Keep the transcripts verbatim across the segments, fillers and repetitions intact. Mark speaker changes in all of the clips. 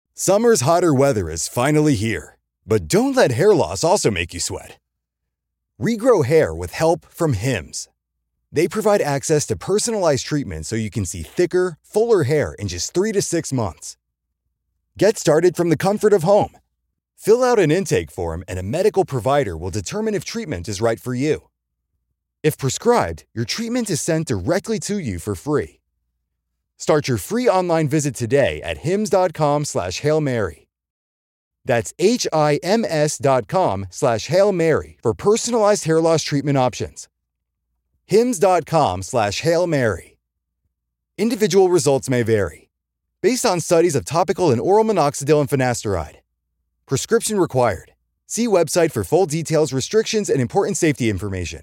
Speaker 1: Summer's hotter weather is finally here, but don't let hair loss also make you sweat. Regrow hair with help from Hims. They provide access to personalized treatment so you can see thicker, fuller hair in just three to six months. Get started from the comfort of home. Fill out an intake form and a medical provider will determine if treatment is right for you. If prescribed, your treatment is sent directly to you for free. Start your free online visit today at hims.com slash Hail Mary. That's H-I-M-S dot com slash Hail Mary for personalized hair loss treatment options. Hims.com slash Hail Mary. Individual results may vary. Based on studies of topical and oral minoxidil and finasteride. Prescription required. See website for full details, restrictions, and important safety information.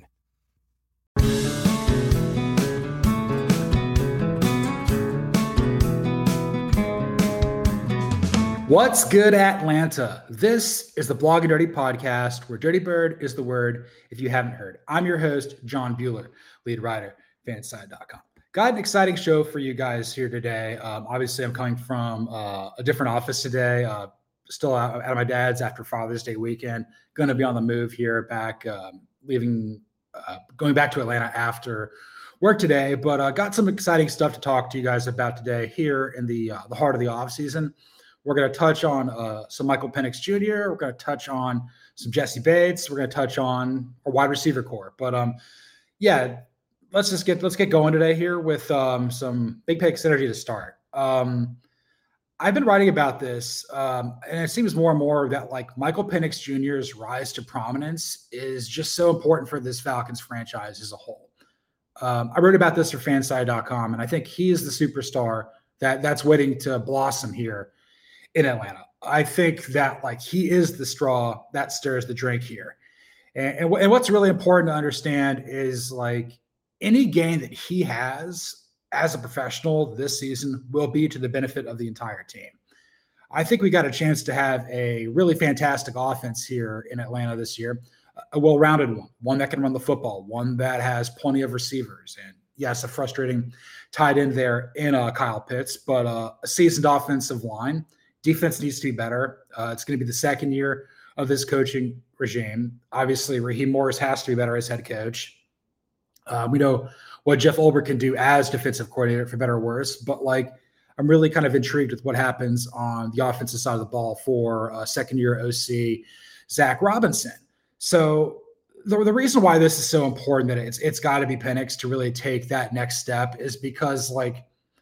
Speaker 2: What's good, Atlanta? This is the Blog and Dirty podcast where Dirty Bird is the word if you haven't heard. I'm your host, John Bueller, lead writer, fanside dot com. Got an exciting show for you guys here today. Um, obviously, I'm coming from uh, a different office today, uh, still out, out of my dad's after Father's Day weekend. Going to be on the move here back, um, leaving, uh, going back to Atlanta after work today. But uh, got some exciting stuff to talk to you guys about today here in the uh, the heart of the offseason. We're going to touch on uh, some Michael Penix Junior We're going to touch on some Jesse Bates. We're going to touch on our wide receiver core. But um, yeah, let's just get let's get going today here with um, some big picks energy to start. Um, I've been writing about this, um, and it seems more and more that like Michael Penix Junior's rise to prominence is just so important for this Falcons franchise as a whole. Um, I wrote about this for fanside dot com, and I think he is the superstar that that's waiting to blossom here in Atlanta. I think that like he is the straw that stirs the drink here. And, and, w- and what's really important to understand is like any gain that he has as a professional this season will be to the benefit of the entire team. I think we got a chance to have a really fantastic offense here in Atlanta this year, a well-rounded one, one that can run the football, one that has plenty of receivers. And yes, a frustrating tight end there in uh, Kyle Pitts, but uh, a seasoned offensive line. Defense needs to be better. Uh, it's going to be the second year of this coaching regime. Obviously, Raheem Morris has to be better as head coach. Uh, we know what Jeff Ulbrich can do as defensive coordinator, for better or worse. But like, I'm really kind of intrigued with what happens on the offensive side of the ball for uh, second-year O C Zach Robinson. So the, the reason why this is so important that it's it's got to be Penix to really take that next step is because like.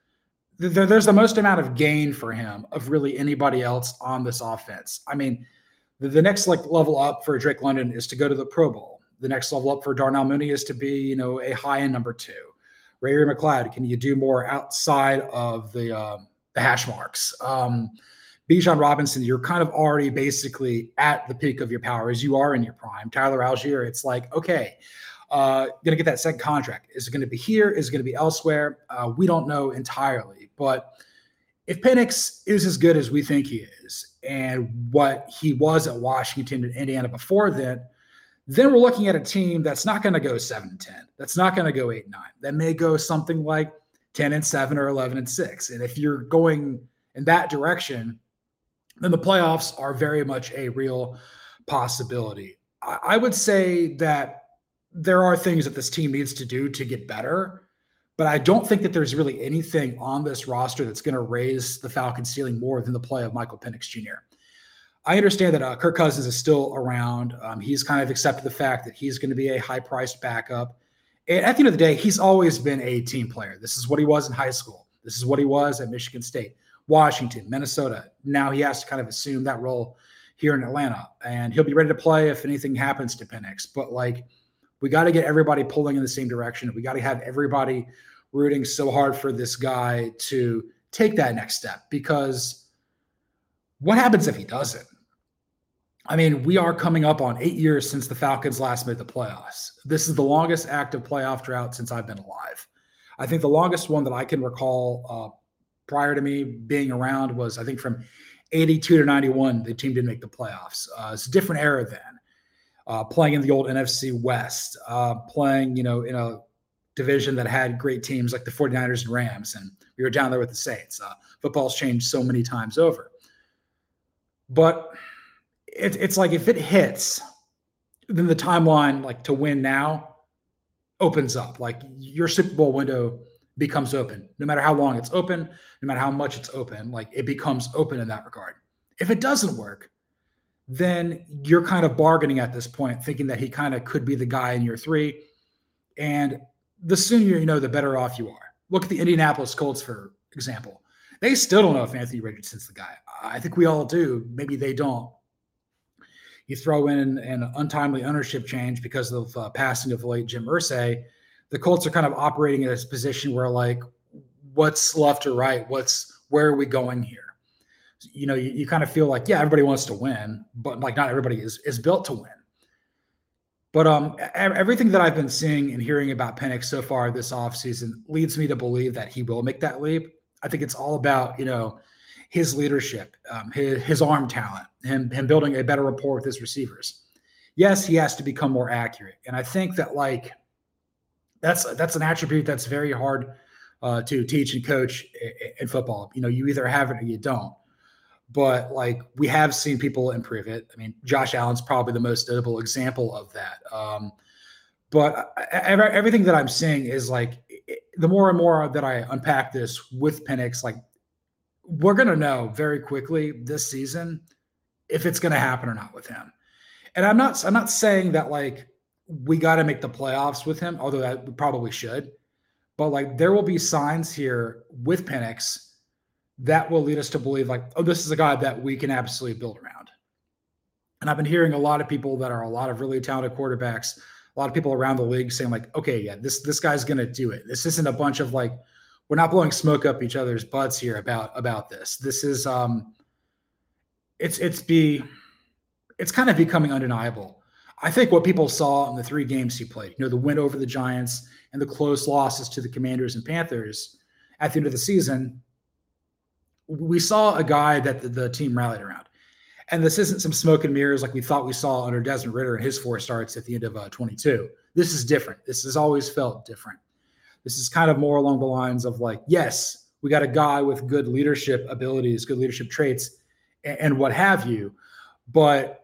Speaker 2: There's the most amount of gain for him of really anybody else on this offense. I mean, the, the next like level up for Drake London is to go to the Pro Bowl. The next level up for Darnell Mooney is to be, you know, a high-end number two. Ray Ray McCloud, can you do more outside of the um, the hash marks? Um, Bijan Robinson, you're kind of already basically at the peak of your powers. You are in your prime. Tyler Algier, it's like, okay, uh, going to get that second contract. Is it going to be here? Is it going to be elsewhere? Uh, we don't know entirely. But if Penix is as good as we think he is and what he was at Washington and Indiana before then, then we're looking at a team that's not going to go seven and ten. That's not going to go eight and nine. That may go something like ten and seven or eleven and six. And if you're going in that direction, then the playoffs are very much a real possibility. I, I would say that there are things that this team needs to do to get better, but I don't think that there's really anything on this roster that's going to raise the Falcons' ceiling more than the play of Michael Penix Junior I understand that uh, Kirk Cousins is still around. Um, he's kind of accepted the fact that he's going to be a high-priced backup. And at the end of the day, he's always been a team player. This is what he was in high school. This is what he was at Michigan State, Washington, Minnesota. Now he has to kind of assume that role here in Atlanta, and he'll be ready to play if anything happens to Penix. But like, we got to get everybody pulling in the same direction. We got to have everybody rooting so hard for this guy to take that next step, because what happens if he doesn't? I mean, we are coming up on eight years since the Falcons last made the playoffs. This is the longest active playoff drought since I've been alive. I think the longest one that I can recall uh, prior to me being around was, I think, from eighty-two to ninety-one, the team didn't make the playoffs. Uh, it's a different era then. Uh, playing in the old N F C West, uh, playing, you know, in a division that had great teams like the 49ers and Rams, and we were down there with the Saints. Uh, football's changed so many times over. But it, it's like if it hits, then the timeline like to win now opens up. Like your Super Bowl window becomes open. No matter how long it's open, no matter how much it's open, like it becomes open in that regard. If it doesn't work, then you're kind of bargaining at this point, thinking that he kind of could be the guy in year three. And the sooner you know, the better off you are. Look at the Indianapolis Colts, for example. They still don't know if Anthony Richardson's the guy. I think we all do. Maybe they don't. You throw in an untimely ownership change because of uh, passing of the late Jim Irsay. The Colts are kind of operating in this position where, like, what's left or right? What's where are we going here? You know, you, you kind of feel like, yeah, everybody wants to win, but like not everybody is is built to win. But um, everything that I've been seeing and hearing about Penix so far this offseason leads me to believe that he will make that leap. I think it's all about, you know, his leadership, um, his, his arm talent, him, him building a better rapport with his receivers. Yes, he has to become more accurate. And I think that, like, that's that's an attribute that's very hard uh, to teach and coach in football. You know, you either have it or you don't. But, like, we have seen people improve it. I mean, Josh Allen's probably the most notable example of that. Um, but I, everything that I'm seeing is, like, the more and more that I unpack this with Penix, like, we're going to know very quickly this season if it's going to happen or not with him. And I'm not, I'm not saying that, like, we got to make the playoffs with him, although that we probably should. But, like, there will be signs here with Penix that will lead us to believe, like, oh, this is a guy that we can absolutely build around. And I've been hearing a lot of people that are a lot of really talented quarterbacks, a lot of people around the league saying, like, okay, yeah, this this guy's going to do it. This isn't a bunch of, like, we're not blowing smoke up each other's butts here about about this. This is um, it's it's be it's kind of becoming undeniable. I think what people saw in the three games he played, you know, the win over the Giants and the close losses to the Commanders and Panthers at the end of the season, we saw a guy that the, the team rallied around. And this isn't some smoke and mirrors like we thought we saw under Desmond Ridder and his four starts at the end of uh, twenty-two. This is different. This has always felt different. This is kind of more along the lines of, like, yes, we got a guy with good leadership abilities, good leadership traits, and, and what have you. But,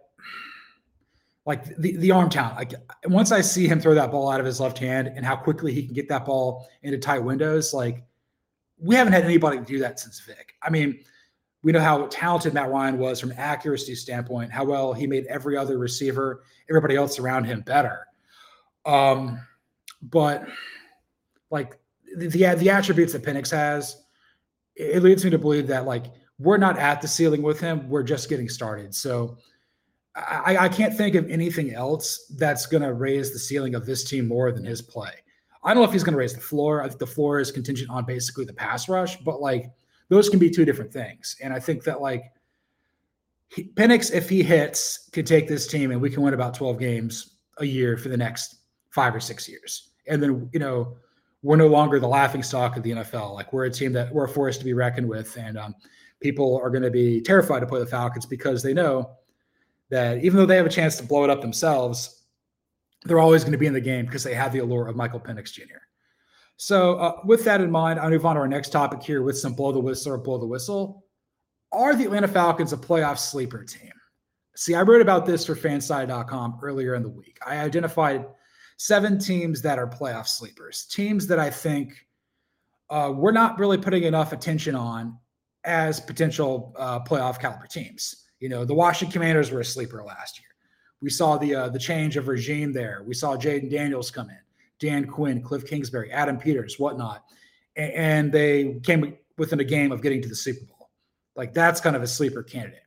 Speaker 2: like, the, the arm talent, like, once I see him throw that ball out of his left hand and how quickly he can get that ball into tight windows, like, we haven't had anybody do that since Vic. I mean, we know how talented Matt Ryan was from an accuracy standpoint, how well he made every other receiver, everybody else around him better. Um, but, like, the, the the attributes that Penix has, it leads me to believe that, like, we're not at the ceiling with him. We're just getting started. So I, I can't think of anything else that's going to raise the ceiling of this team more than his play. I don't know if he's going to raise the floor. I think the floor is contingent on basically the pass rush, but, like, those can be two different things. And I think that, like, he, Penix, if he hits, could take this team and we can win about twelve games a year for the next five or six years. And then, you know, we're no longer the laughing stock of the N F L. Like, we're a team that we're a force to be reckoned with. And um, people are going to be terrified to play the Falcons because they know that even though they have a chance to blow it up themselves, they're always going to be in the game because they have the allure of Michael Penix Junior So uh, with that in mind, I'll move on to our next topic here with some blow the whistle or blow the whistle. Are the Atlanta Falcons a playoff sleeper team? See, I wrote about this for fanside dot com earlier in the week. I identified seven teams that are playoff sleepers, teams that I think uh, we're not really putting enough attention on as potential uh, playoff caliber teams. You know, the Washington Commanders were a sleeper last year. We saw the uh, the change of regime there. We saw Jaden Daniels come in, Dan Quinn, Cliff Kingsbury, Adam Peters, whatnot. And, and they came within a game of getting to the Super Bowl. Like, that's kind of a sleeper candidate.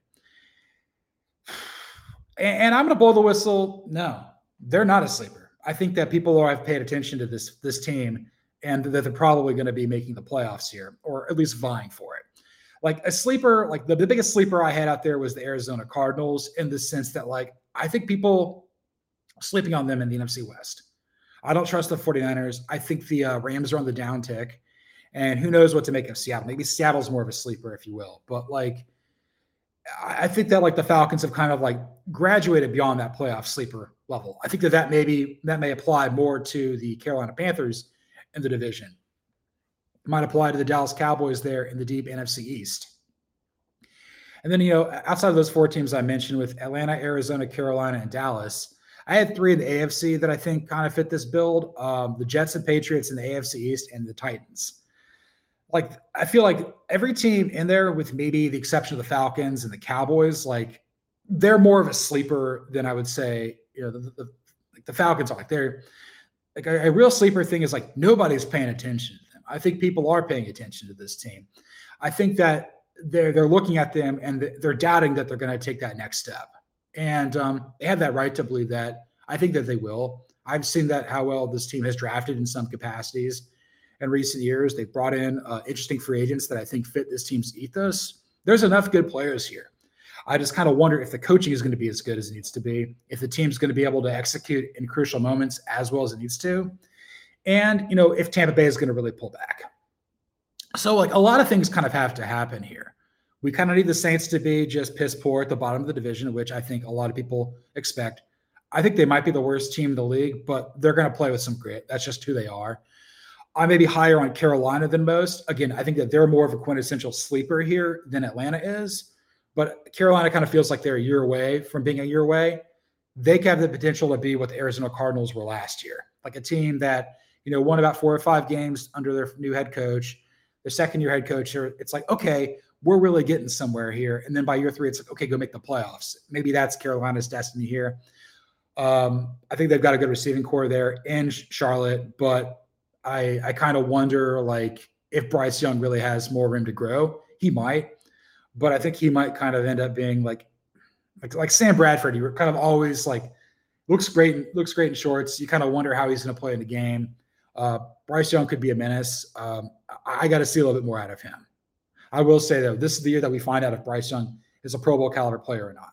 Speaker 2: And, and I'm going to blow the whistle. No, they're not a sleeper. I think that people are, have paid attention to this, this team and that they're probably going to be making the playoffs here, or at least vying for it. Like, a sleeper, like the, the biggest sleeper I had out there was the Arizona Cardinals, in the sense that, like, I think people are sleeping on them in the N F C West. I don't trust the 49ers. I think the uh, Rams are on the downtick, and who knows what to make of Seattle. Maybe Seattle's more of a sleeper, if you will. But, like, I think that, like, the Falcons have kind of, like, graduated beyond that playoff sleeper level. I think that that maybe that may apply more to the Carolina Panthers in the division. It might apply to the Dallas Cowboys there in the deep N F C East. And then, you know, outside of those four teams I mentioned with Atlanta, Arizona, Carolina, and Dallas, I had three in the A F C that I think kind of fit this build. Um, the Jets and Patriots in the A F C East and the Titans. Like, I feel like every team in there, with maybe the exception of the Falcons and the Cowboys, like they're more of a sleeper than I would say, you know, the, the, like the Falcons are. Like they're like a, a real sleeper thing is like nobody's paying attention to them. I think people are paying attention to this team. I think that they're they're looking at them and they're doubting that they're going to take that next step. And um, they have that right to believe that. I think that they will. I've seen that how well this team has drafted in some capacities in recent years. They've brought in uh, interesting free agents that I think fit this team's ethos. There's enough good players here. I just kind of wonder if the coaching is going to be as good as it needs to be, if the team's going to be able to execute in crucial moments as well as it needs to, and, you know, if Tampa Bay is going to really pull back. So, like, a lot of things kind of have to happen here. We kind of need the Saints to be just piss poor at the bottom of the division, which I think a lot of people expect. I think they might be the worst team in the league, but they're going to play with some grit. That's just who they are. I may be higher on Carolina than most. Again, I think that they're more of a quintessential sleeper here than Atlanta is, but Carolina kind of feels like they're a year away from being a year away. They have the potential to be what the Arizona Cardinals were last year, like a team that, you know, won about four or five games under their new head coach, their second year head coach. It's like, okay, we're really getting somewhere here. And then by year three, it's like, okay, go make the playoffs. Maybe that's Carolina's destiny here. Um, I think they've got a good receiving core there in Charlotte, but I, I kind of wonder, like, if Bryce Young really has more room to grow. He might, but I think he might kind of end up being like, like, like Sam Bradford. You were kind of always like, looks great, looks great in shorts. You kind of wonder how he's going to play in the game. Uh, Bryce Young could be a menace. Um, I, I got to see a little bit more out of him. I will say, though, this is the year that we find out if Bryce Young is a Pro Bowl caliber player or not.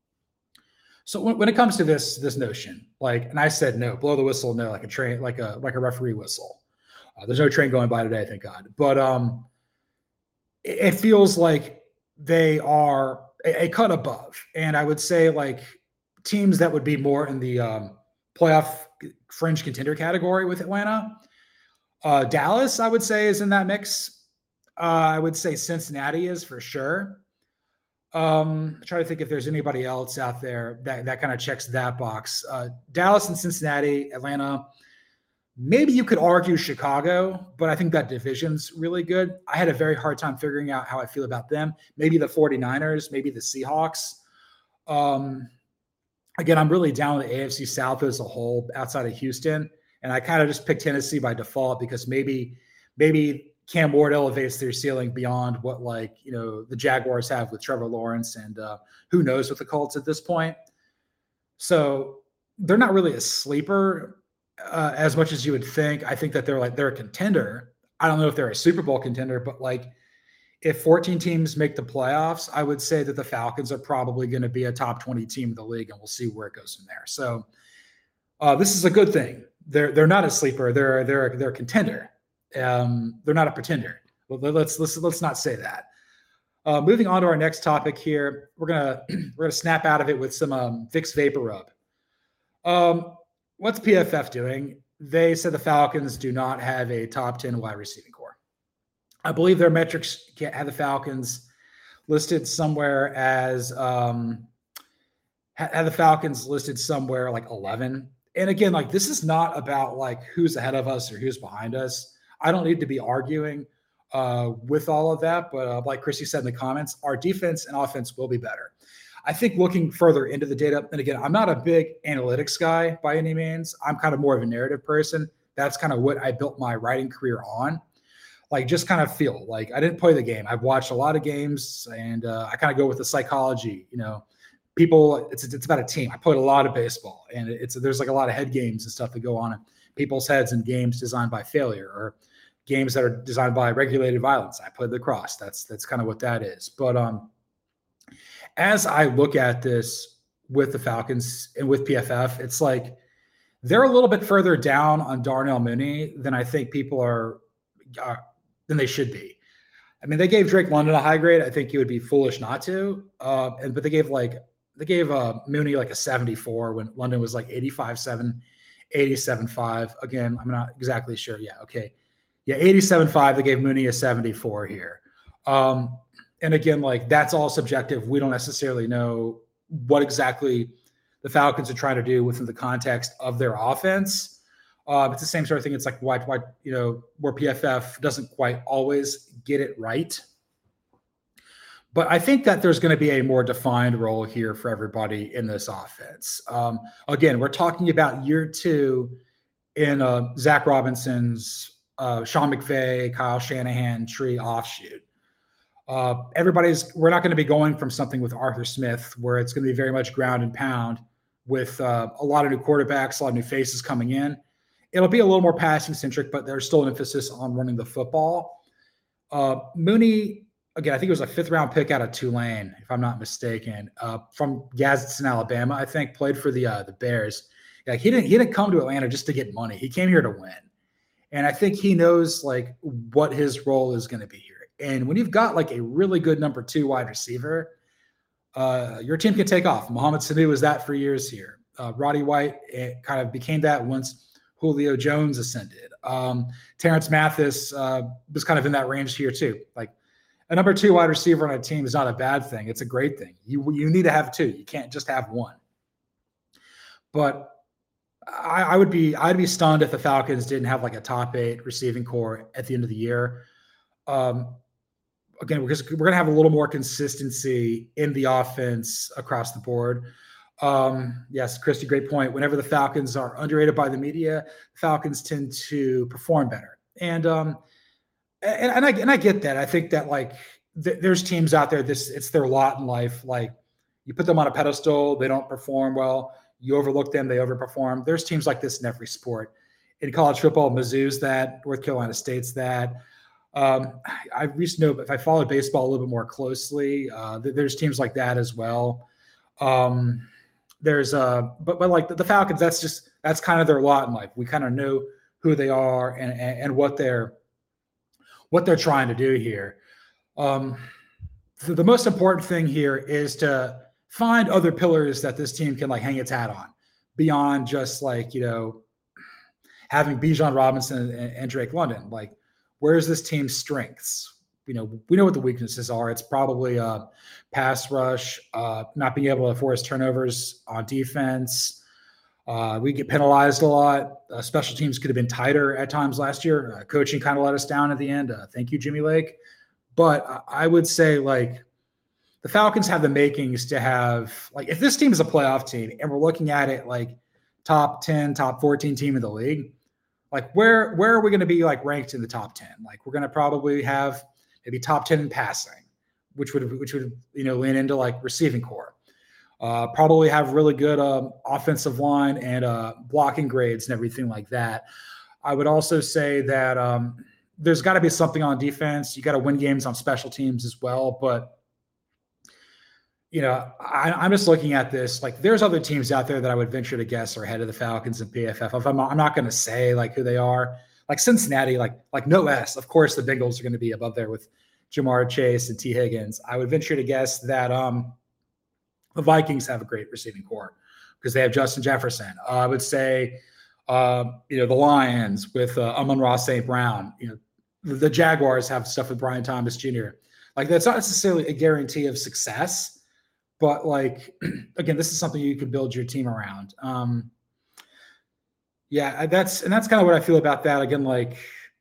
Speaker 2: So when, when it comes to this, this notion, like, and I said, no, blow the whistle, no, like a train, like a, like a referee whistle. Uh, there's no train going by today, thank God. But um, it, it feels like they are a, a cut above. And I would say, like, teams that would be more in the um, playoff fringe contender category with Atlanta. Uh, Dallas, I would say, is in that mix. Uh, I would say Cincinnati is for sure. Um, I try to think if there's anybody else out there that, that kind of checks that box. Uh, Dallas and Cincinnati, Atlanta. Maybe you could argue Chicago, but I think that division's really good. I had a very hard time figuring out how I feel about them. Maybe the 49ers, maybe the Seahawks. Um, again, I'm really down with the A F C South as a whole outside of Houston. And I kind of just picked Tennessee by default because maybe, maybe Cam Ward elevates their ceiling beyond what, like, you know, the Jaguars have with Trevor Lawrence and uh, who knows with the Colts at this point. So they're not really a sleeper uh, as much as you would think. I think that they're like, they're a contender. I don't know if they're a Super Bowl contender, but like if fourteen teams make the playoffs, I would say that the Falcons are probably going to be a top twenty team in the league, and we'll see where it goes from there. So uh, this is a good thing. They're, they're not a sleeper. They're, they're, they're a contender. Um, they're not a pretender. Well, let's let's let's not say that. Uh, moving on to our next topic here, we're gonna we're gonna snap out of it with some um, Vicks Vapor Rub. Um, what's P F F doing? They said the Falcons do not have a top ten wide receiving core. I believe their metrics have the Falcons listed somewhere as um, have the Falcons listed somewhere like eleven. And again, like, this is not about like who's ahead of us or who's behind us. I don't need to be arguing uh, with all of that, but uh, like Chrissy said in the comments, our defense and offense will be better. I think looking further into the data, and again, I'm not a big analytics guy by any means. I'm kind of more of a narrative person. That's kind of what I built my writing career on. Like, just kind of feel like I didn't play the game. I've watched a lot of games, and uh, I kind of go with the psychology, you know. People, it's it's about a team. I played a lot of baseball, and it's there's like a lot of head games and stuff that go on in people's heads, and games designed by failure or games that are designed by regulated violence. I played lacrosse. That's that's kind of what that is. But um, as I look at this with the Falcons and with P F F, it's like they're a little bit further down on Darnell Mooney than I think people are, are than they should be. I mean, they gave Drake London a high grade. I think he would be foolish not to. Uh, and but they gave like. They gave uh, Mooney like a seventy-four when London was like eighty-five seven, eighty-seven five. Again, I'm not exactly sure. Yeah, okay. Yeah, eighty-seven five. They gave Mooney a seventy-four here. Um, and again, like that's all subjective. We don't necessarily know what exactly the Falcons are trying to do within the context of their offense. Uh, it's the same sort of thing. It's like why, why, you know, where P F F doesn't quite always get it right. But I think that there's going to be a more defined role here for everybody in this offense. Um, again, we're talking about year two in uh, Zach Robinson's, uh, Sean McVay, Kyle Shanahan tree offshoot. Uh, everybody's, we're not going to be going from something with Arthur Smith where it's going to be very much ground and pound with uh, a lot of new quarterbacks, a lot of new faces coming in. It'll be a little more passing centric, but there's still an emphasis on running the football. Uh, Mooney, again, I think it was a fifth round pick out of Tulane, if I'm not mistaken, uh, from Gadsden, Alabama, I think, played for the uh, the Bears. Like he didn't he didn't come to Atlanta just to get money. He came here to win. And I think he knows like what his role is going to be here. And when you've got like a really good number two wide receiver, uh, your team can take off. Mohamed Sanu was that for years here. Uh, Roddy White it kind of became that once Julio Jones ascended. Um, Terrence Mathis uh, was kind of in that range here too. Like a number two wide receiver on a team is not a bad thing. It's a great thing. You you need to have two. You can't just have one. But I, I would be I'd be stunned if the Falcons didn't have like a top eight receiving core at the end of the year. Um, again, because we're going to have a little more consistency in the offense across the board. Um, yes, Christy, great point. Whenever the Falcons are underrated by the media, the Falcons tend to perform better. And um, and, and I and I get that. I think that like th- there's teams out there. This it's their lot in life. Like you put them on a pedestal, they don't perform well. You overlook them, they overperform. There's teams like this in every sport. In college football, Mizzou's that, North Carolina State's that. Um, I used to know if I followed baseball a little bit more closely, uh, there's teams like that as well. Um, there's uh, but but like the, the Falcons, that's just that's kind of their lot in life. We kind of know who they are and, and and what they're what they're trying to do here. Um, the, the most important thing here is to find other pillars that this team can like hang its hat on beyond just like, you know, having Bijan Robinson and, and Drake London. Like, where's this team's strengths? You know, we know what the weaknesses are. It's probably a pass rush, uh, not being able to force turnovers on defense. Uh, we get penalized a lot. Uh, special teams could have been tighter at times last year. Uh, coaching kind of let us down at the end. Uh, thank you, Jimmy Lake. But I would say like, the Falcons have the makings to have, like, if this team is a playoff team and we're looking at it like top ten, top fourteen team in the league, like where where are we going to be like ranked in the top ten? Like we're going to probably have maybe top ten in passing, which would which would you know lean into like receiving core. Uh, probably have really good um, offensive line and uh, blocking grades and everything like that. I would also say that um, there's got to be something on defense. You got to win games on special teams as well, but. You know, I, I'm just looking at this. Like, there's other teams out there that I would venture to guess are ahead of the Falcons and P F F. If I'm, I'm not going to say like who they are. Like Cincinnati, like like no S. Of course, the Bengals are going to be above there with Jamar Chase and T. Higgins. I would venture to guess that um, the Vikings have a great receiving core because they have Justin Jefferson. Uh, I would say, uh, you know, the Lions with uh, Amon-Ra Saint Brown. You know, the, the Jaguars have stuff with Brian Thomas Junior Like that's not necessarily a guarantee of success. But like, again, this is something you could build your team around. Um, yeah, that's, and that's kind of what I feel about that. Again, like,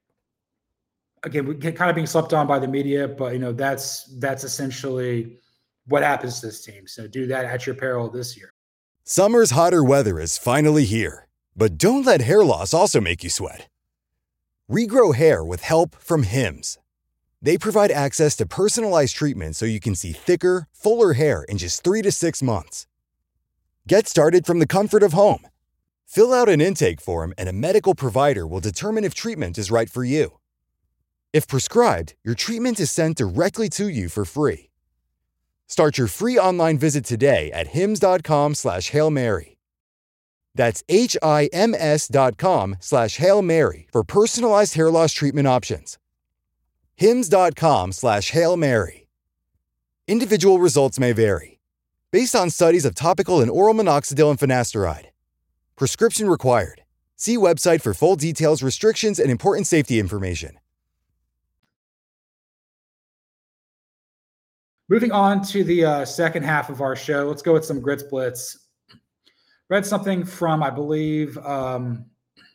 Speaker 2: again, we get kind of being slept on by the media, but you know, that's, that's essentially what happens to this team. So do that at your peril this year.
Speaker 1: Summer's hotter weather is finally here, but don't let hair loss also make you sweat. Regrow hair with help from Hims. They provide access to personalized treatment so you can see thicker, fuller hair in just three to six months. Get started from the comfort of home. Fill out an intake form and a medical provider will determine if treatment is right for you. If prescribed, your treatment is sent directly to you for free. Start your free online visit today at hims.com slash Hail Mary. That's H-I-M-S dot com slash Hail Mary for personalized hair loss treatment options. Hims.com slash Hail Mary. Individual results may vary. Based on studies of topical and oral minoxidil and finasteride. Prescription required. See website for full details, restrictions, and important safety information.
Speaker 2: moving on to the uh, second half of our show, let's go with some Grits Blitz. Read something from, I believe, um,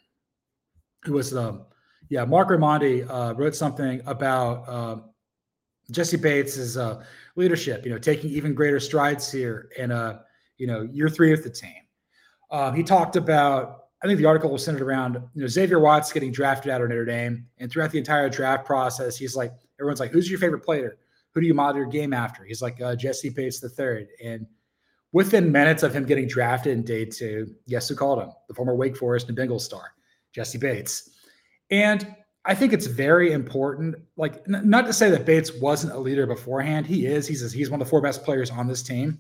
Speaker 2: who was, um, yeah, Mark Raimondi uh, wrote something about uh, Jesse Bates' uh, leadership, you know, taking even greater strides here in, uh, you know, year three with the team. Um, he talked about, I think the article was centered around, you know, Xavier Watts getting drafted out of Notre Dame. And throughout the entire draft process, he's like, everyone's like, who's your favorite player? Who do you model your game after? He's like, uh, Jesse Bates the third. And within minutes of him getting drafted in day two, guess who called him? The former Wake Forest and Bengals star, Jesse Bates. And I think it's very important, like, n- not to say that Bates wasn't a leader beforehand. He is. He's he's one of the four best players on this team.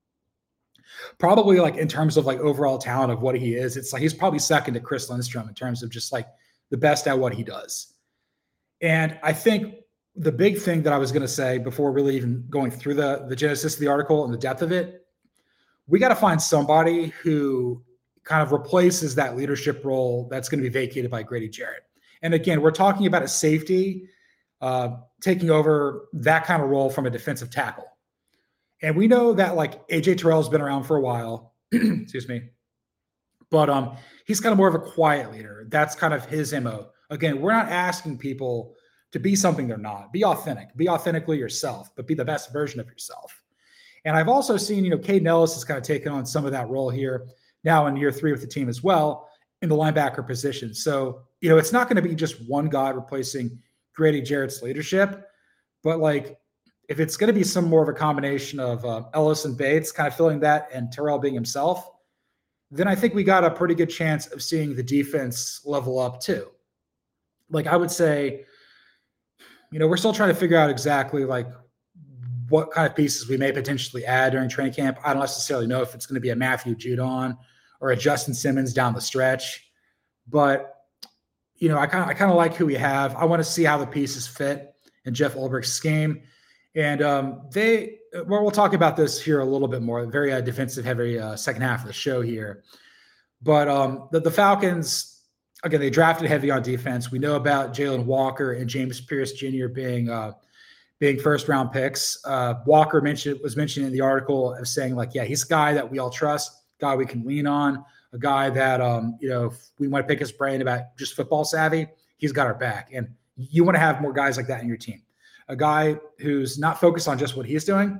Speaker 2: Probably, like, in terms of like overall talent of what he is, it's like he's probably second to Chris Lindstrom in terms of just like the best at what he does. And I think the big thing that I was going to say before really even going through the, the genesis of the article and the depth of it, we got to find somebody who kind of replaces that leadership role that's going to be vacated by Grady Jarrett. And again, we're talking about a safety uh, taking over that kind of role from a defensive tackle. And we know that like A J Terrell's been around for a while, excuse me, but um, he's kind of more of a quiet leader. That's kind of his M O. Again, we're not asking people to be something they're not. Be authentic. Be authentically yourself, but be the best version of yourself. And I've also seen, you know, Caden Ellis has kind of taken on some of that role here now in year three with the team as well in the linebacker position. So, you know, it's not going to be just one guy replacing Grady Jarrett's leadership, but like if it's going to be some more of a combination of uh, Ellis and Bates kind of filling that and Terrell being himself, then I think we got a pretty good chance of seeing the defense level up too. Like I would say, you know, we're still trying to figure out exactly like what kind of pieces we may potentially add during training camp. I don't necessarily know if it's going to be a Matthew Judon or a Justin Simmons down the stretch, but you know, I kind of, I kind of like who we have. I want to see how the pieces fit in Jeff Ulbricht's scheme. And um, they, well, we'll talk about this here a little bit more, very uh, defensive heavy uh, second half of the show here. But um, the, the Falcons, again, they drafted heavy on defense. We know about Jalen Walker and James Pierce Junior being uh, being first round picks. Uh, Walker mentioned was mentioned in the article of saying like, yeah, he's a guy that we all trust, guy we can lean on, a guy that um, you know, if we want to pick his brain about just football savvy, he's got our back. And you want to have more guys like that in your team. A guy who's not focused on just what he's doing,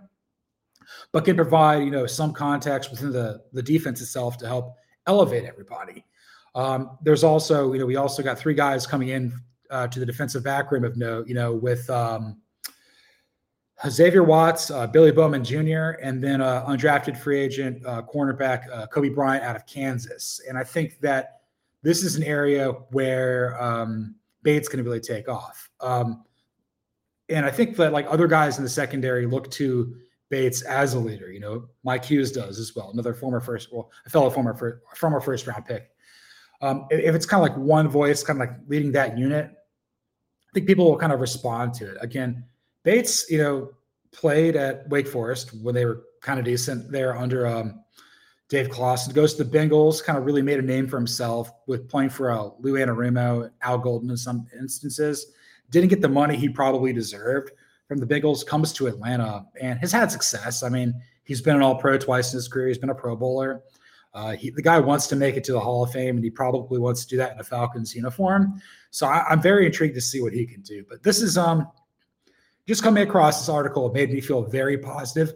Speaker 2: but can provide, you know, some context within the, the defense itself to help elevate everybody. Um, there's also, you know, we also got three guys coming in uh, to the defensive back room of note, you know, with um, Xavier Watts, uh, Billy Bowman Junior, and then uh, undrafted free agent uh, cornerback uh, Kobe Bryant out of Kansas. And I think that this is an area where um, Bates can really take off. Um, And I think that like other guys in the secondary look to Bates as a leader. You know, Mike Hughes does as well. Another former first, well, a fellow former first, former first round pick. Um, if it's kind of like one voice, kind of like leading that unit, I think people will kind of respond to it. Again, Bates, you know, played at Wake Forest when they were kind of decent there under um, Dave Clawson. Goes to the Bengals, kind of really made a name for himself with playing for uh, Lou Anarumo, Al Golden in some instances. Didn't get the money he probably deserved from the Bengals, comes to Atlanta and has had success. I mean, he's been an all-pro twice in his career. He's been a Pro Bowler. Uh, he, the guy wants to make it to the Hall of Fame, and he probably wants to do that in a Falcons uniform. So I, I'm very intrigued to see what he can do. But this is um, just coming across this article. It made me feel very positive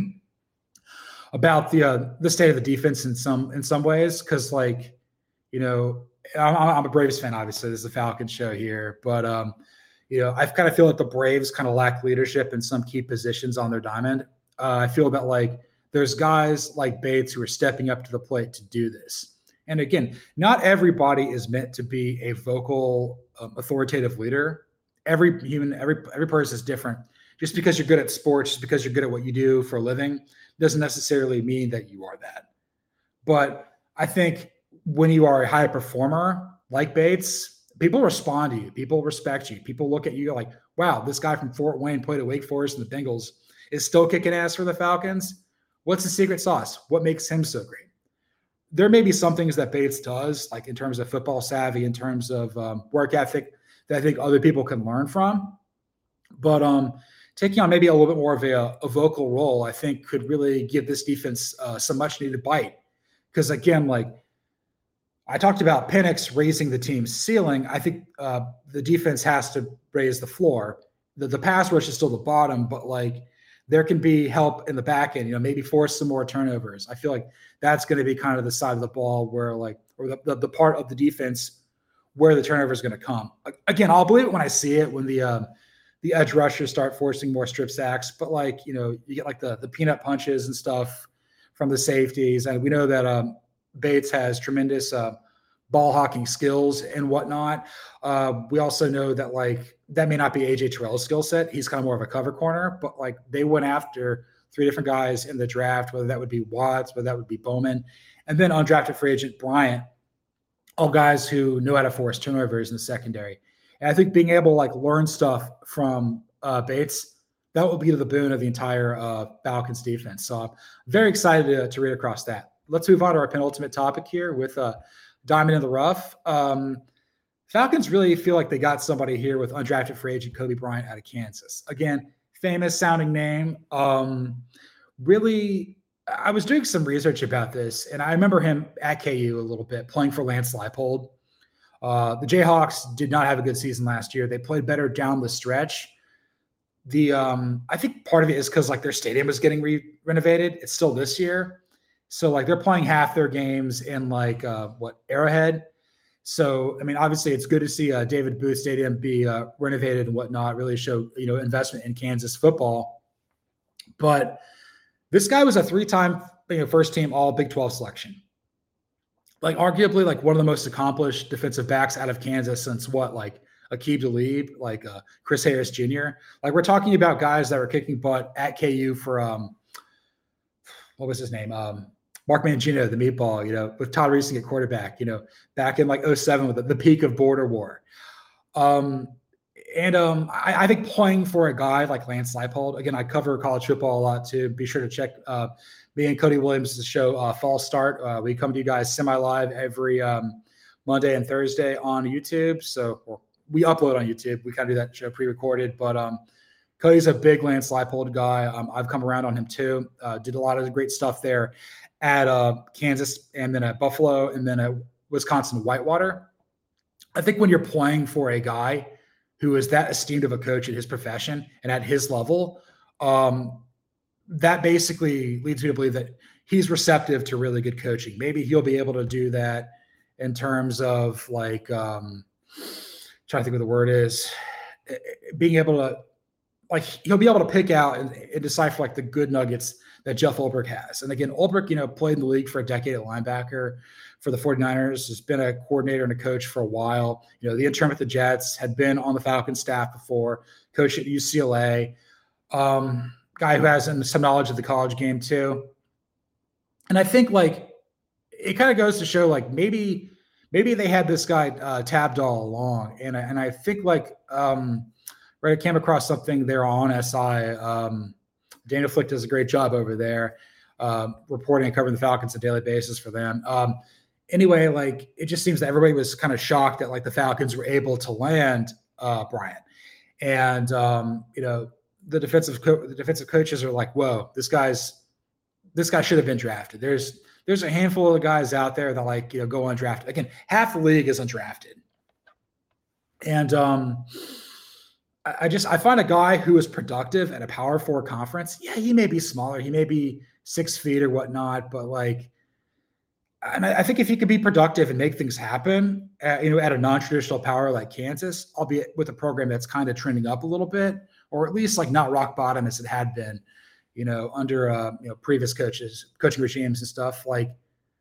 Speaker 2: about the uh, the state of the defense in some in some ways, because like, you know, I'm, I'm a Braves fan, obviously. This is a Falcons show here, but um, you know, I kind of feel like the Braves kind of lack leadership in some key positions on their diamond. Uh, I feel that like there's guys like Bates who are stepping up to the plate to do this. And again, not everybody is meant to be a vocal, um, authoritative leader. Every human, every every person is different. Just because you're good at sports, just because you're good at what you do for a living, doesn't necessarily mean that you are that. But I think when you are a high performer like Bates, people respond to you. People respect you. People look at you like, wow, this guy from Fort Wayne played at Wake Forest and the Bengals is still kicking ass for the Falcons. What's the secret sauce? What makes him so great? There may be some things that Bates does, like in terms of football savvy, in terms of um, work ethic, that I think other people can learn from. But um, taking on maybe a little bit more of a, a vocal role, I think could really give this defense uh, some much needed bite. Because again, like I talked about Penix raising the team's ceiling. I think uh, the defense has to raise the floor. The, the pass rush is still the bottom, but like there can be help in the back end, you know, maybe force some more turnovers. I feel like that's going to be kind of the side of the ball where like, or the, the, the part of the defense where the turnover is going to come. Again, I'll believe it when I see it, when the, um, the edge rushers start forcing more strip sacks, but like, you know, you get like the, the peanut punches and stuff from the safeties. And we know that um, Bates has tremendous uh, ball hawking skills and whatnot. Uh, we also know that like, that may not be A J Terrell's skill set. He's kind of more of a cover corner, but like they went after three different guys in the draft, whether that would be Watts, whether that would be Bowman, and then undrafted free agent Bryant, all guys who know how to force turnovers in the secondary. And I think being able to like learn stuff from uh, Bates, that will be to the boon of the entire uh, Falcons defense. So I'm very excited to, to read across that. Let's move on to our penultimate topic here with uh, Diamond in the Rough. Um, Falcons really feel like they got somebody here with undrafted free agent Kobe Bryant out of Kansas. Again, famous sounding name. Um, really, I was doing some research about this, and I remember him at K U a little bit, playing for Lance Leipold. Uh, the Jayhawks did not have a good season last year. They played better down the stretch. The um, I think part of it is because like their stadium is getting re- renovated. It's still this year. So like they're playing half their games in like uh, what Arrowhead. So, I mean, obviously it's good to see uh, David Booth Stadium be uh, renovated and whatnot, really show, you know, investment in Kansas football. But this guy was a three-time you know, first team all Big twelve selection. Like arguably like one of the most accomplished defensive backs out of Kansas since what, like Aqib Talib, like uh, Chris Harris Junior Like we're talking about guys that were kicking butt at K U for, um, what was his name? Um, Mark Mangino, the meatball, you know, with Todd Reesing at quarterback, you know, back in like oh seven with the, the peak of border war. Um, and um, I, I think playing for a guy like Lance Leipold, again, I cover college football a lot too. Be sure to check uh, me and Cody Williams' show, uh, Fall Start. Uh, we come to you guys semi-live every um, Monday and Thursday on YouTube. So or we upload on YouTube. We kind of do that show pre-recorded, but um, Cody's a big Lance Leipold guy. Um, I've come around on him too. Uh, did a lot of great stuff there at uh, Kansas and then at Buffalo and then at Wisconsin Whitewater. I think when you're playing for a guy who is that esteemed of a coach at his profession and at his level, um, that basically leads me to believe that he's receptive to really good coaching. Maybe he'll be able to do that in terms of like, um, trying to think what the word is, being able to, like, he'll be able to pick out and, and decipher like the good nuggets that Jeff Ulbrich has. And again, Ulbrich, you know, played in the league for a decade at linebacker for the 49ers, has been a coordinator and a coach for a while. You know, the intern with the Jets, had been on the Falcons staff before, coached at U C L A, um, guy who has some knowledge of the college game too. And I think like, it kind of goes to show like maybe, maybe they had this guy uh, tabbed all along. And I, and I think like, um, right, I came across something there on S I, um, Dana Flick does a great job over there, um, reporting and covering the Falcons on a daily basis for them. Um, anyway, like it just seems that everybody was kind of shocked that like the Falcons were able to land uh, Bryant, and um, you know the defensive co- the defensive coaches are like, whoa, this guy's this guy should have been drafted. There's there's a handful of guys out there that like you know go undrafted. Again, half the league is undrafted, and um. I just I find a guy who is productive at a Power Four conference. Yeah, he may be smaller, he may be six feet or whatnot, but like, and I, I think if he could be productive and make things happen, at, you know, at a non-traditional power like Kansas, albeit with a program that's kind of trending up a little bit, or at least like not rock bottom as it had been, you know, under uh, you know previous coaches, coaching regimes and stuff. Like,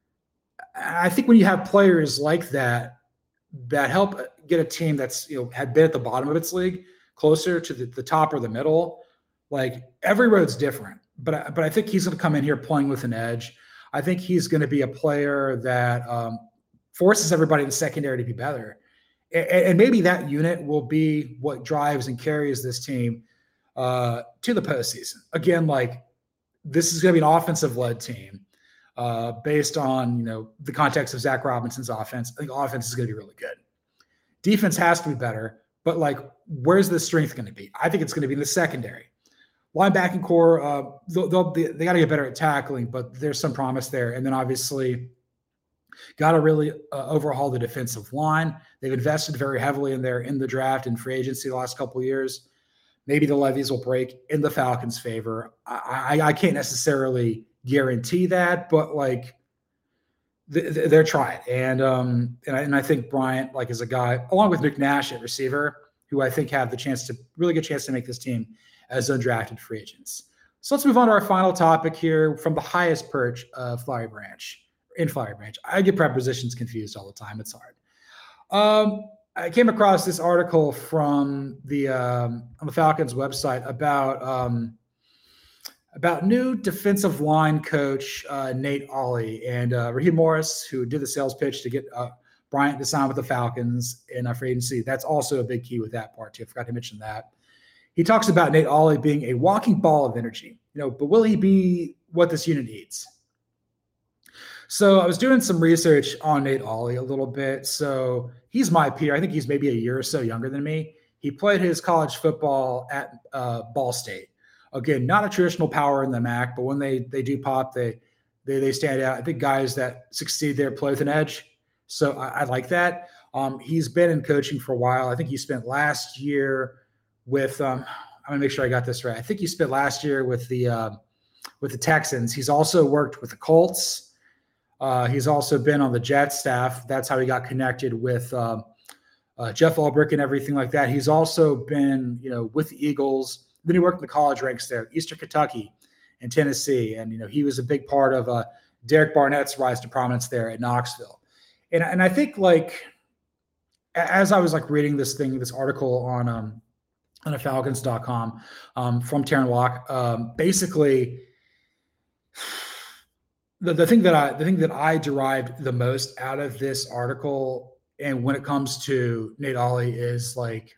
Speaker 2: I think when you have players like that that help get a team that's you know had been at the bottom of its league closer to the, the top or the middle, like every road's different, but I, but I think he's going to come in here playing with an edge. I think he's going to be a player that um, forces everybody in the secondary to be better. And, and maybe that unit will be what drives and carries this team uh, to the postseason. Again, like this is going to be an offensive led team uh, based on, you know, the context of Zach Robinson's offense. I think offense is going to be really good. Defense has to be better. But like, where's the strength going to be? I think it's going to be in the secondary. Linebacking core, uh, they'll, they'll be, they got to get better at tackling, but there's some promise there. And then obviously, got to really uh, overhaul the defensive line. They've invested very heavily in there in the draft and free agency the last couple of years. Maybe the levees will break in the Falcons' favor. I, I, I can't necessarily guarantee that, but like th- th- they're trying. And um, and I, and I think Bryant like is a guy along with McNash at receiver who I think have the chance to really good chance to make this team as undrafted free agents. So let's move on to our final topic here from the highest perch of Flowery Branch. In Flowery Branch, I get prepositions confused all the time. It's hard. Um, I came across this article from the um, on the Falcons website about um, about new defensive line coach uh, Nate Ollie and uh, Raheem Morris, who did the sales pitch to get uh, Bryant to sign with the Falcons in a free agency. That's also a big key with that part too. I forgot to mention that. He talks about Nate Ollie being a walking ball of energy. You know, but will he be what this unit needs? So I was doing some research on Nate Ollie a little bit. So he's my peer. I think he's maybe a year or so younger than me. He played his college football at uh, Ball State. Again, not a traditional power in the M A C, but when they they do pop, they they they stand out. I think guys that succeed there play with an edge. So I, I like that. Um, he's been in coaching for a while. I think he spent last year with. Um, I'm gonna make sure I got this right. I think he spent last year with the uh, with the Texans. He's also worked with the Colts. Uh, he's also been on the Jets staff. That's how he got connected with um, uh, Jeff Ulbrich and everything like that. He's also been, you know, with the Eagles. Then he worked in the college ranks there, Eastern Kentucky and Tennessee. And, you know, he was a big part of uh, Derek Barnett's rise to prominence there at Knoxville. And, and I think, like, as I was, like, reading this thing, this article on um, on Falcons dot com um, from Taron Locke, um, basically – The, the thing that I the thing that I derived the most out of this article, and when it comes to Nate Ollie, is like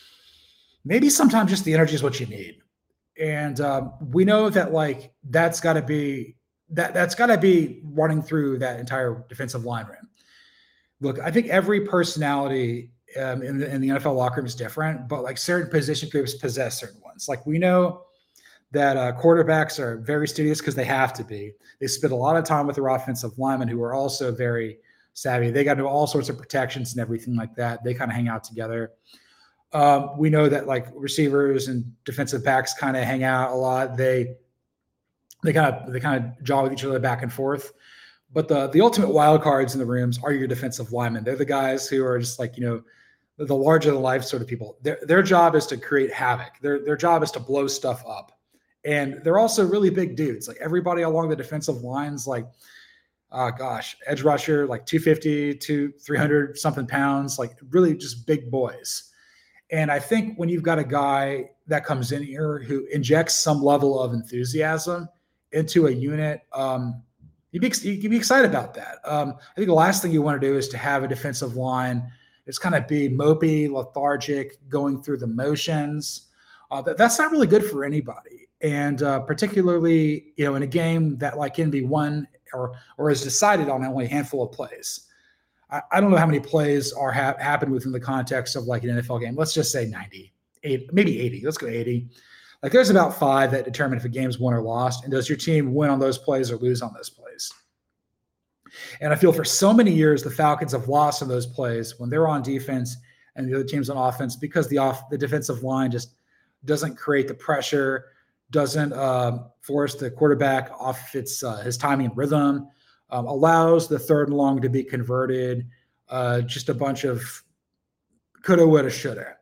Speaker 2: maybe sometimes just the energy is what you need, and um, we know that like that's got to be that that's got to be running through that entire defensive line room. Look, I think every personality um, in the in the N F L locker room is different, but like certain position groups possess certain ones. Like we know that uh, quarterbacks are very studious because they have to be. They spend a lot of time with their offensive linemen who are also very savvy. They got to do all sorts of protections and everything like that. They kind of hang out together. Um, we know that like receivers and defensive backs kind of hang out a lot. They they kind of they kind of jaw with each other back and forth. But the the ultimate wild cards in the rooms are your defensive linemen. They're the guys who are just like, you know, the larger than life sort of people. Their their job is to create havoc. Their their job is to blow stuff up. And they're also really big dudes. Like everybody along the defensive lines, like, oh gosh, edge rusher, like two fifty to three hundred something pounds, like really just big boys. And I think when you've got a guy that comes in here who injects some level of enthusiasm into a unit, um, you'd be, you'd be excited about that. Um, I think the last thing you want to do is to have a defensive line that's kind of be mopey, lethargic, going through the motions. Uh, that, that's not really good for anybody. And uh, particularly, you know, in a game that like can be won or or is decided on only a handful of plays. I, I don't know how many plays are ha- happen within the context of like an N F L game. Let's just say ninety, eight, maybe eighty. Let's go eighty. Like there's about five that determine if a game's won or lost. And does your team win on those plays or lose on those plays? And I feel for so many years, the Falcons have lost on those plays when they're on defense and the other team's on offense because the off the defensive line just doesn't create the pressure, doesn't uh, force the quarterback off its uh, his timing and rhythm, um, allows the third and long to be converted, uh, just a bunch of coulda, woulda, shoulda.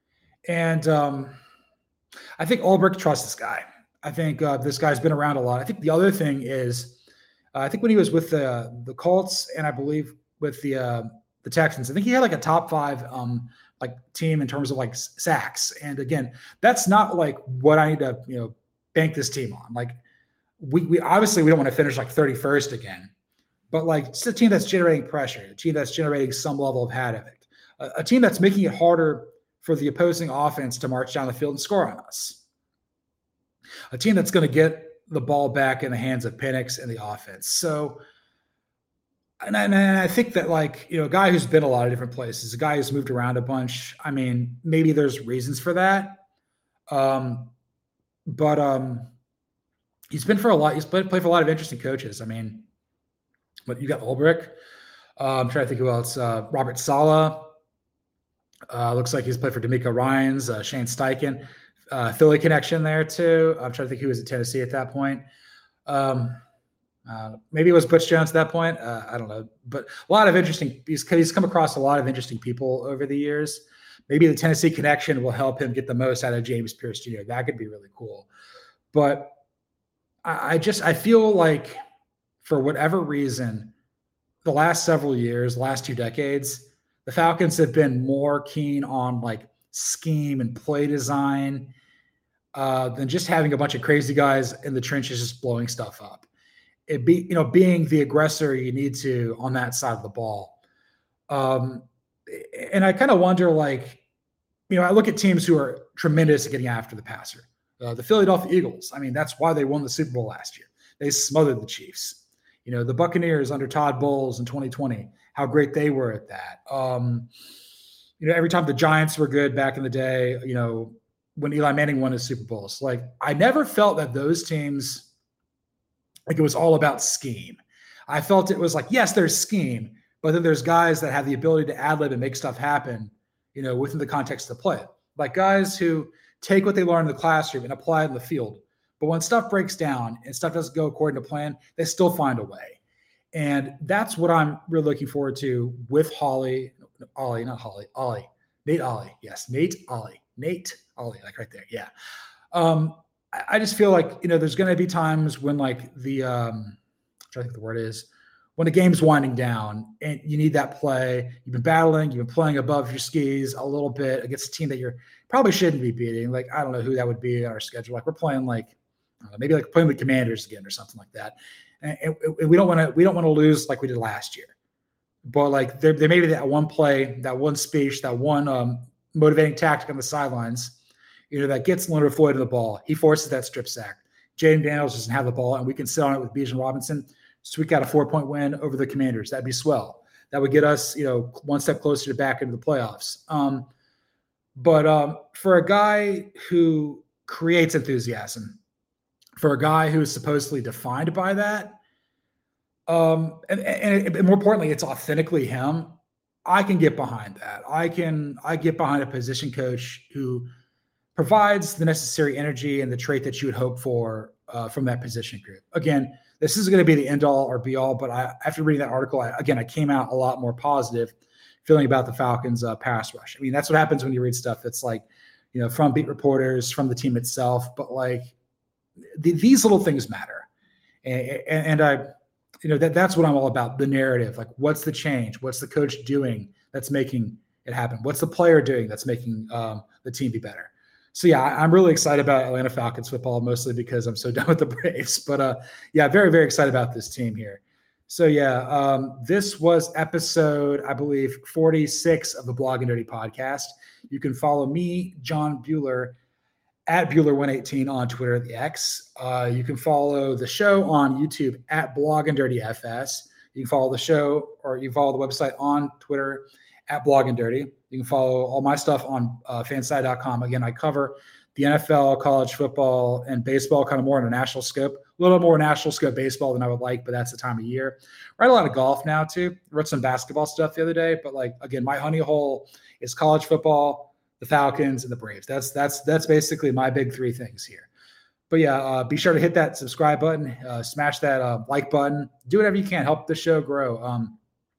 Speaker 2: And um, I think Ulbrich trusts this guy. I think uh, this guy's been around a lot. I think the other thing is, uh, I think when he was with the the Colts and I believe with the uh, the Texans, I think he had like a top five um, like team in terms of like sacks. And again, that's not like what I need to you know bank this team on. Like we we obviously we don't want to finish like thirty-first again, but like it's a team that's generating pressure, a team that's generating some level of havoc, a, a team that's making it harder for the opposing offense to march down the field and score on us. A team that's going to get the ball back in the hands of Penix and the offense. So, and I, and I think that like, you know, a guy who's been a lot of different places, a guy who's moved around a bunch. I mean, maybe there's reasons for that. Um, but um, he's been for a lot. He's played, played for a lot of interesting coaches. I mean, but you got Ulbrich. Uh, I'm trying to think who else. Uh, Robert Saleh. Uh, looks like he's played for D'Amico Ryans, uh, Shane Steichen, uh, Philly connection there too. I'm trying to think who was at Tennessee at that point. Um, uh, maybe it was Butch Jones at that point. Uh, I don't know, but a lot of interesting. He's, he's come across a lot of interesting people over the years. Maybe the Tennessee connection will help him get the most out of James Pierce Junior That could be really cool. But I, I just I feel like for whatever reason, the last several years, last two decades, the Falcons have been more keen on like scheme and play design uh, than just having a bunch of crazy guys in the trenches just blowing stuff up. It be, you know, being the aggressor you need to on that side of the ball. Um, and I kind of wonder, like, you know, I look at teams who are tremendous at getting after the passer. Uh, the Philadelphia Eagles, I mean, that's why they won the Super Bowl last year. They smothered the Chiefs. You know, the Buccaneers under Todd Bowles in twenty twenty, how great they were at that. Um, you know, every time the Giants were good back in the day, you know, when Eli Manning won his Super Bowls, like I never felt that those teams, like it was all about scheme. I felt it was like, yes, there's scheme, but then there's guys that have the ability to ad-lib and make stuff happen, you know, within the context of the play. Like guys who take what they learn in the classroom and apply it in the field. But when stuff breaks down and stuff doesn't go according to plan, they still find a way. And that's what I'm really looking forward to with Holly, Ollie, not Holly, Ollie, Nate Ollie. Yes, Nate Ollie, Nate Ollie, like right there. Yeah. Um, I, I just feel like, you know, there's going to be times when like the, um, I'm trying to think the word is, when the game's winding down and you need that play, you've been battling, you've been playing above your skis a little bit against a team that you're probably shouldn't be beating. Like, I don't know who that would be on our schedule. Like we're playing like, I don't know, maybe like playing the Commanders again or something like that. And, and, and we don't want to, we don't want to lose like we did last year. But like there, there may be that one play, that one speech, that one um, motivating tactic on the sidelines, you know, that gets Leonard Floyd in the ball. He forces that strip sack. Jaden Daniels doesn't have the ball, and we can sit on it with Bijan Robinson. So we got a four-point win over the Commanders. That'd be swell. That would get us, you know, one step closer to back into the playoffs. Um, but um, for a guy who creates enthusiasm, for a guy who is supposedly defined by that, um, and, and, and more importantly, it's authentically him. I can get behind that. I can I get behind a position coach who provides the necessary energy and the trait that you would hope for uh, from that position group. Again, this isn't going to be the end all or be all, but I, after reading that article, I, again, I came out a lot more positive feeling about the Falcons uh, pass rush. I mean, that's what happens when you read stuff that's like, you know, from beat reporters, from the team itself, but like the, these little things matter. And, and, and I, you know, that that's what I'm all about. The narrative, like what's the change? What's the coach doing that's making it happen? What's the player doing that's making um, the team be better? So yeah, I'm really excited about Atlanta Falcons football, mostly because I'm so done with the Braves. But uh, yeah, very, very excited about this team here. So yeah, um, this was episode, I believe, forty-six of the Blog and Dirty podcast. You can follow me, John Bueller, at Bueller one eighteen on Twitter, the X. Uh, you can follow the show on YouTube at Blog and Dirty F S. You can follow the show, or you can follow the website on Twitter at Blog and Dirty. You can follow all my stuff on uh, fanside dot com. Again, I cover the N F L, college football, and baseball, kind of more in a national scope. A little more national scope baseball than I would like, but that's the time of year. I write a lot of golf now too. I wrote some basketball stuff the other day, but like again, my honey hole is college football, the Falcons, and the Braves. That's that's that's basically my big three things here. But yeah, uh, be sure to hit that subscribe button, uh, smash that uh, like button, do whatever you can, help the show grow. Um,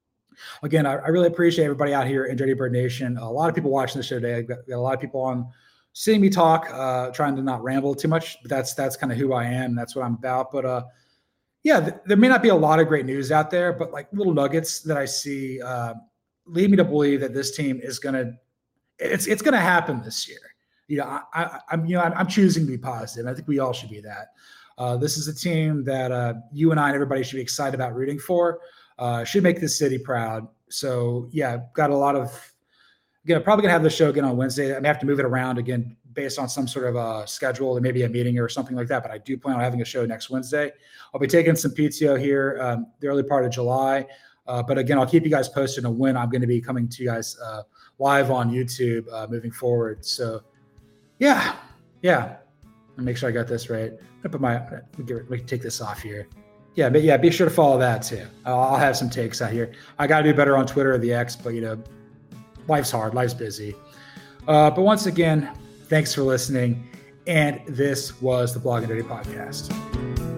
Speaker 2: Again, I, I really appreciate everybody out here in Dirty Bird Nation. A lot of people watching the show today. I've got, got a lot of people on seeing me talk, uh, trying to not ramble too much, but that's that's kind of who I am. That's what I'm about. But uh, yeah, th- there may not be a lot of great news out there, but like little nuggets that I see uh, lead me to believe that this team is gonna it's it's gonna happen this year. You know, I, I, I'm you know I'm, I'm choosing to be positive. I think we all should be that. Uh, this is a team that uh, you and I and everybody should be excited about rooting for. Uh, should make this city proud. So yeah, got a lot of, again, I'm probably gonna have the show again on Wednesday. I may have to move it around again based on some sort of a schedule, or maybe a meeting or something like that. But I do plan on having a show next Wednesday. I'll be taking some P T O here, um, the early part of July. Uh, but again, I'll keep you guys posted on when I'm going to be coming to you guys uh, live on YouTube uh, moving forward. So yeah, yeah. and make sure I got this right. I put my, we can, we can take this off here. Yeah, but yeah, be sure to follow that too. I'll, I'll have some takes out here. I got to do better on Twitter or the X, but you know, life's hard, life's busy. Uh, but once again, thanks for listening. And this was the Blogging Dirty Podcast.